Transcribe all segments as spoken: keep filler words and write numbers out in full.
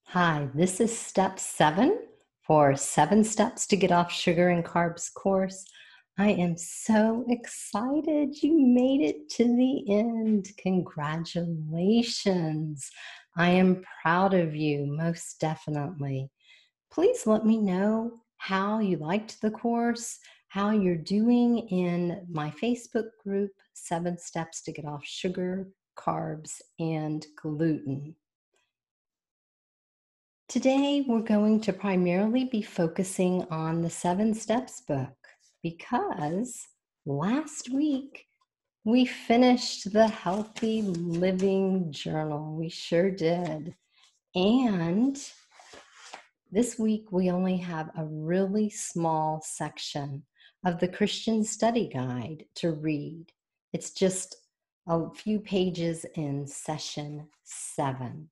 Hi, this is step seven for Seven Steps to Get Off Sugar and Carbs course. I am so excited you made it to the end. Congratulations. I am proud of you, most definitely. Please let me know how you liked the course, how you're doing in my Facebook group, Seven Steps to Get Off Sugar, Carbs, and Gluten. Today, we're going to primarily be focusing on the Seven Steps book because last week we finished the Healthy Living Journal. We sure did. And this week we only have a really small section of the Christian Study Guide to read. It's just a few pages in session seven.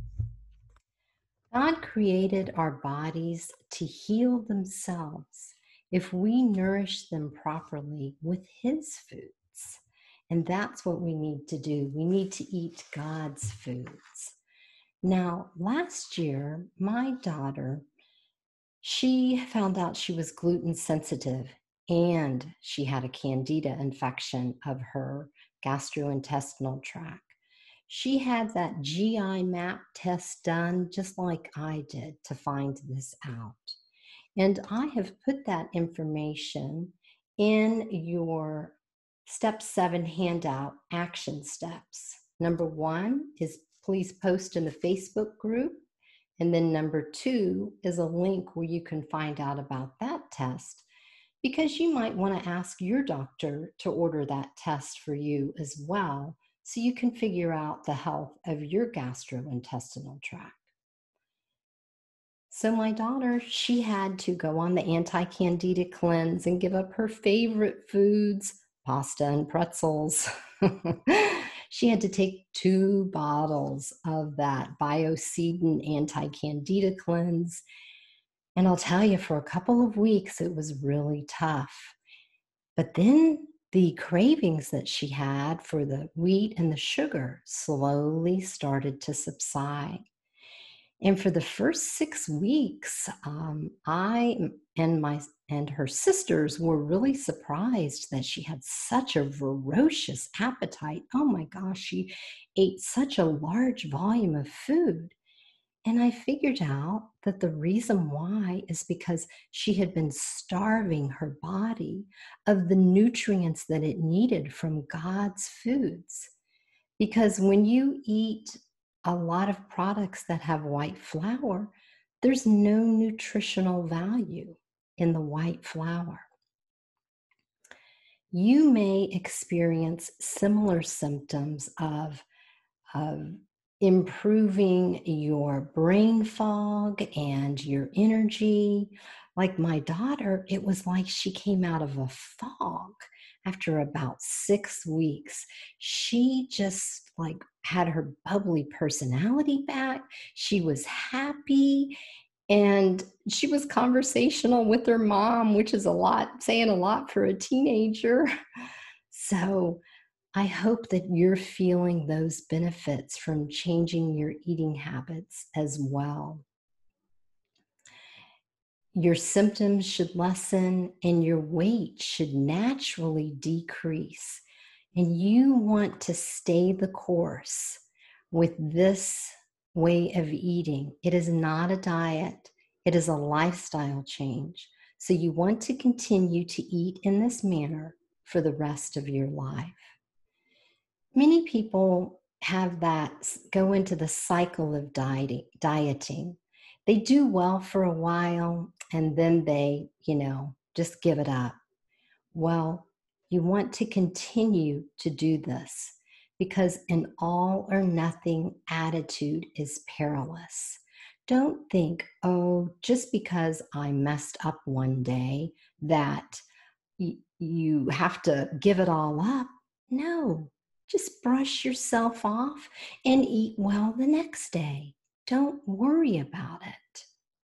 God created our bodies to heal themselves if we nourish them properly with His foods. And that's what we need to do. We need to eat God's foods. Now, last year, my daughter, she found out she was gluten sensitive and she had a candida infection of her gastrointestinal tract. She had that G I map test done just like I did to find this out. And I have put that information in your step seven handout action steps. Number one is please post in the Facebook group. And then number two is a link where you can find out about that test, because you might want to ask your doctor to order that test for you as well, so you can figure out the health of your gastrointestinal tract. So my daughter, she had to go on the anti-candida cleanse and give up her favorite foods, pasta and pretzels. She had to take two bottles of that Biocidin anti-candida cleanse. And I'll tell you, for a couple of weeks, it was really tough. But then the cravings that she had for the wheat and the sugar slowly started to subside. And for the first six weeks, um, I and my and her sisters were really surprised that she had such a ferocious appetite. Oh my gosh, she ate such a large volume of food. And I figured out that the reason why is because she had been starving her body of the nutrients that it needed from God's foods. Because when you eat a lot of products that have white flour, there's no nutritional value in the white flour. You may experience similar symptoms of, of improving your brain fog and your energy. Like my daughter, it was like she came out of a fog after about six weeks. She just like had her bubbly personality back. She was happy and she was conversational with her mom, which is a lot, saying a lot for a teenager. So I hope that you're feeling those benefits from changing your eating habits as well. Your symptoms should lessen and your weight should naturally decrease. And you want to stay the course with this way of eating. It is not a diet, it is a lifestyle change. So you want to continue to eat in this manner for the rest of your life. Many people have that, go into the cycle of dieting, dieting. They do well for a while and then they, you know, just give it up. Well, you want to continue to do this because an all or nothing attitude is perilous. Don't think, oh, just because I messed up one day that y- you have to give it all up. No, just brush yourself off and eat well the next day. Don't worry about it.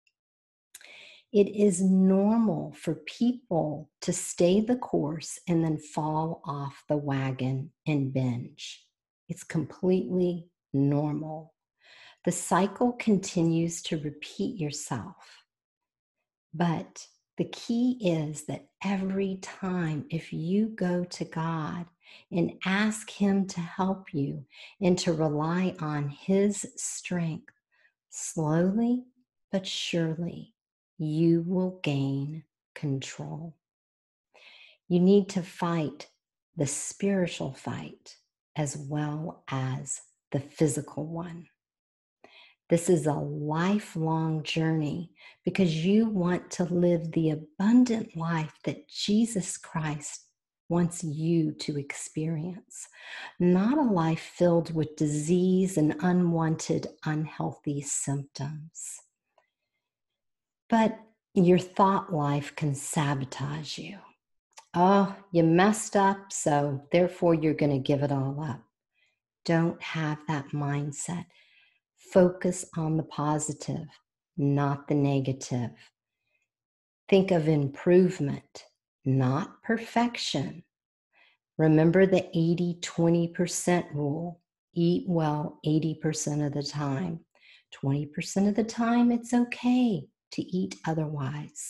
It is normal for people to stay the course and then fall off the wagon and binge. It's completely normal. The cycle continues to repeat yourself. But the key is that every time, if you go to God and ask Him to help you and to rely on His strength, slowly but surely, you will gain control. You need to fight the spiritual fight as well as the physical one. This is a lifelong journey because you want to live the abundant life that Jesus Christ wants you to experience, not a life filled with disease and unwanted, unhealthy symptoms. But your thought life can sabotage you. Oh, you messed up, so therefore you're going to give it all up. Don't have that mindset. Focus on the positive, not the negative. Think of improvement, not perfection. Remember the eighty twenty percent rule. Eat well eighty percent of the time. twenty percent of the time, it's okay to eat otherwise.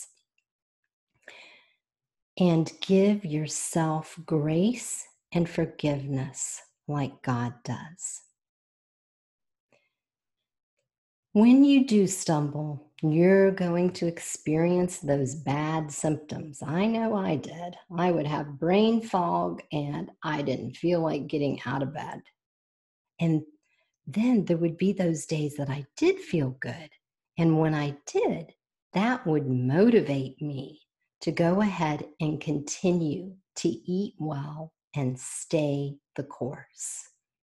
And give yourself grace and forgiveness like God does. When you do stumble, you're going to experience those bad symptoms. I know I did. I would have brain fog and I didn't feel like getting out of bed. And then there would be those days that I did feel good. And when I did, that would motivate me to go ahead and continue to eat well and stay the course.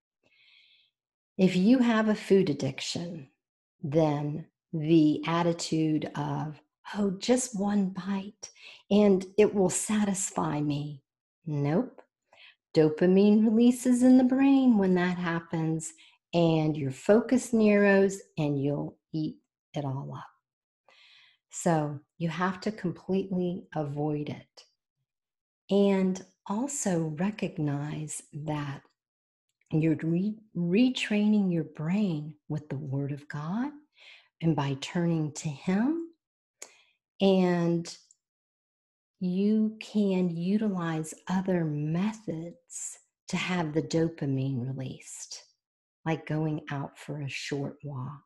If you have a food addiction, then the attitude of, oh, just one bite and it will satisfy me. Nope. Dopamine releases in the brain when that happens, and your focus narrows and you'll eat it all up. So you have to completely avoid it. And also recognize that you're re- retraining your brain with the Word of God and by turning to Him. And you can utilize other methods to have the dopamine released, like going out for a short walk.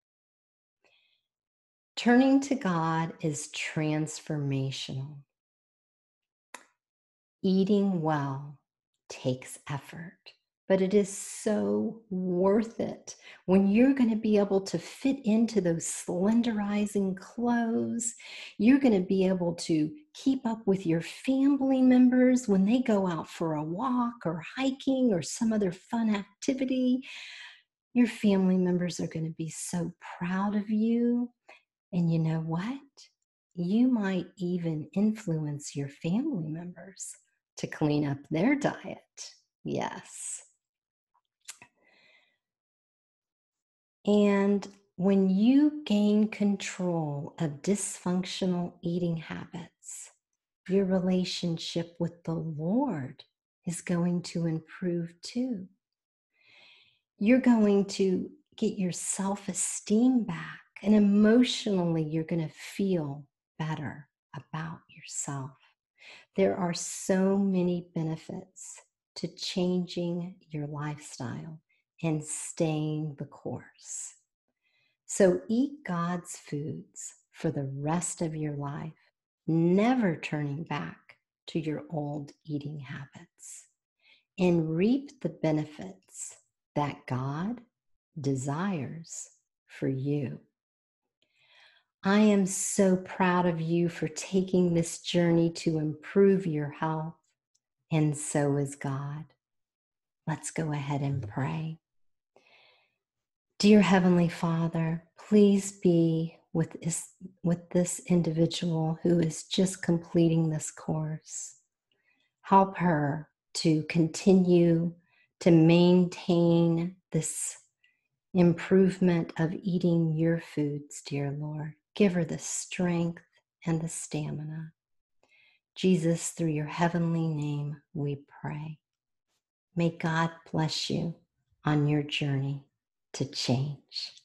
Turning to God is transformational. Eating well takes effort, but it is so worth it when you're going to be able to fit into those slenderizing clothes. You're going to be able to keep up with your family members when they go out for a walk or hiking or some other fun activity. Your family members are going to be so proud of you. And you know what? You might even influence your family members to clean up their diet. Yes. And when you gain control of dysfunctional eating habits, your relationship with the Lord is going to improve too. You're going to get your self-esteem back, and emotionally, you're going to feel better about yourself. There are so many benefits to changing your lifestyle and staying the course. So eat God's foods for the rest of your life, never turning back to your old eating habits, and reap the benefits that God desires for you. I am so proud of you for taking this journey to improve your health, and so is God. Let's go ahead and pray. Dear Heavenly Father, please be with this, with this individual who is just completing this course. Help her to continue to maintain this improvement of eating your foods, dear Lord. Give her the strength and the stamina. Jesus, through your heavenly name, we pray. May God bless you on your journey to change.